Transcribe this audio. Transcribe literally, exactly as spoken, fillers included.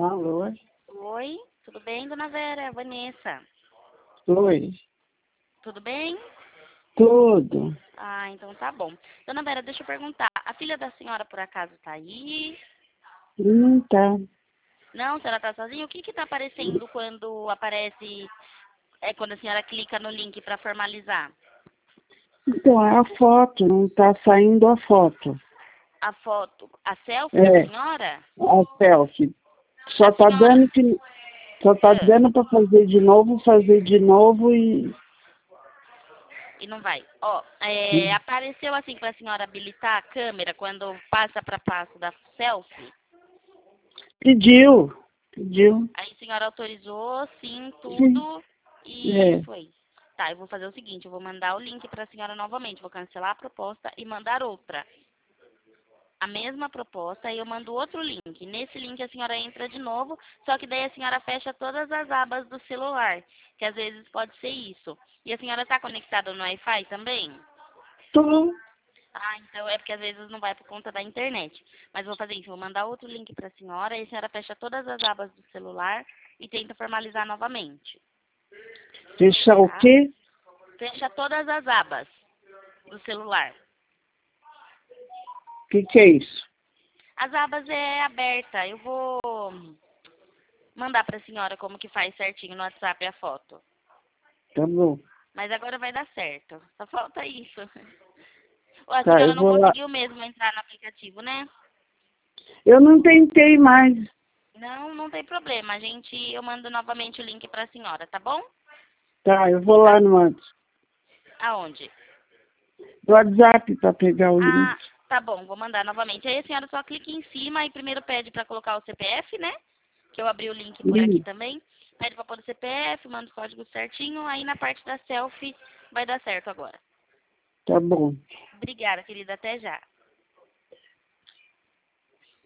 Alô? Oi, tudo bem, dona Vera? Vanessa. Oi. Tudo bem? Tudo. Ah, então tá bom. Dona Vera, deixa eu perguntar. A filha da senhora, por acaso, tá aí? Não tá. Não, a senhora tá sozinha? O que que tá aparecendo quando aparece, é quando a senhora clica no link para formalizar? Então, é a foto, não tá saindo a foto. A foto, a selfie da É, senhora? a selfie. Só A tá senhora... dando que. Só tá Ah, dando pra fazer de novo, fazer de novo e. e não vai. Ó, é, apareceu assim pra senhora habilitar a câmera quando passa para passo da selfie? Pediu. Pediu. Aí a senhora autorizou, sim, Sim. tudo e É. foi. Tá, eu vou fazer o seguinte, eu vou mandar o link para a senhora novamente, vou cancelar a proposta e mandar outra. A mesma proposta, aí eu mando outro link. Nesse link a senhora entra de novo, só que daí a senhora fecha todas as abas do celular, que às vezes pode ser isso. E a senhora está conectada no Wi-Fi também? Tô. Ah, então é porque às vezes não vai por conta da internet. Mas vou fazer isso, vou mandar outro link para a senhora, aí a senhora fecha todas as abas do celular e tenta formalizar novamente. Fechar o Tá? quê? Fecha todas as abas do celular. O que que é isso? As abas é aberta. Eu vou mandar para a senhora como que faz certinho no WhatsApp a foto. Tá bom. Mas agora vai dar certo. Só falta isso. Ô, a Tá, senhora eu não vou lá. conseguiu mesmo entrar no aplicativo, né? Eu não tentei mais. Não, não tem problema. A gente, eu mando novamente o link para a senhora, tá bom? Tá, eu vou lá no, Whats- Aonde? no WhatsApp pra pegar o link. Ah, tá bom, vou mandar novamente. Aí a senhora só clica em cima e primeiro pede para colocar o C P F, né? Que eu abri o link por aqui Hum, também. Pede para pôr o C P F, manda os códigos certinho. Aí na parte da selfie vai dar certo agora. tá bom. Obrigada, querida. Até já.